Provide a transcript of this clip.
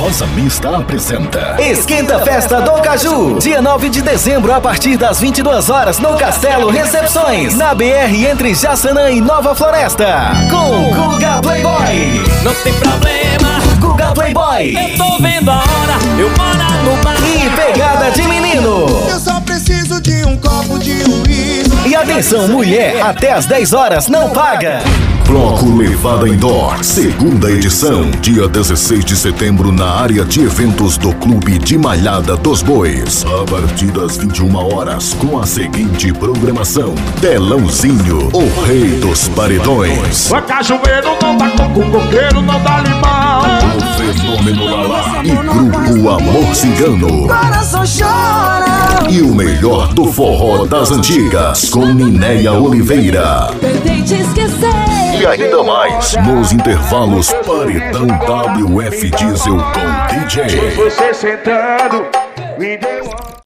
Rosa Mista apresenta Esquenta Festa do Caju, dia 9 de dezembro, a partir das 22 horas, no Castelo Recepções, na BR entre Jaçanã e Nova Floresta, com Guga Playboy. Não tem problema, Guga Playboy. eu tô vendo a hora, eu moro no bar. E Pegada de Menino. Eu só preciso de um copo de uísque. E atenção, mulher, até às 10 horas não paga. Bloco Levada Indoor, segunda edição, dia 16 de setembro, na área de eventos do Clube de Malhada dos Bois. A partir das 21 horas, com a seguinte programação: Telãozinho, o rei dos paredões. A cajueiro não dá coco, coqueiro não dá limão. O Fenômeno Lalá e Grupo Amor Cigano. Coração chora. E o melhor do forró das antigas, com Ninéia Oliveira. Tentei te esquecer. E ainda mais, nos intervalos, Paredão WF Diesel com DJ. Você sentado, me deu